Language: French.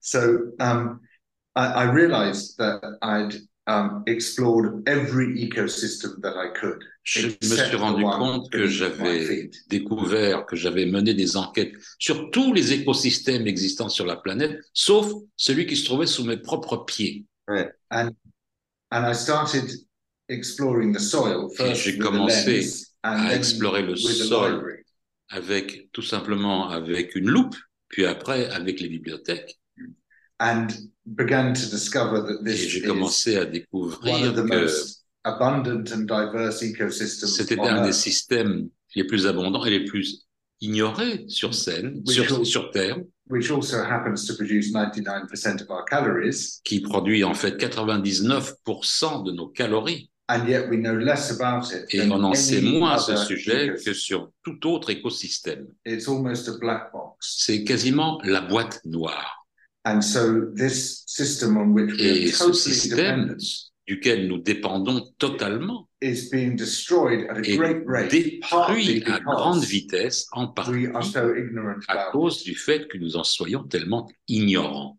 So I realized that I'd explored every ecosystem that I could, Je me suis except the rendu one compte que beneath my j'avais feet. découvert, que j'avais mené des enquêtes sur tous les écosystèmes existants sur la planète, sauf celui qui se trouvait sous mes propres pieds. Ouais. And I started exploring the soil Et first j'ai with a commencé lens and à then explorer le with a sol library. avec tout simplement avec une loupe, puis après avec les bibliothèques. And began to discover that Et this j'ai is commencé à one of découvrir the que most abundant and diverse ecosystems c'était on un des Earth, systèmes les plus abondants et les plus ignorés which, sur Terre, which also happens to produce 99% of our calories. qui produit en fait 99% de nos calories. And yet we know less about it Et on than en sait any moins à ce other sujet que ecosystem. sur tout autre écosystème. It's almost a black box. C'est quasiment la boîte noire. And so this system on which we are Et ce totally système dependent duquel nous dépendons totalement is being destroyed at a est great rate, partly détruit à grande because vitesse, en we are partie so ignorant à about cause it. du fait que nous en soyons tellement ignorants.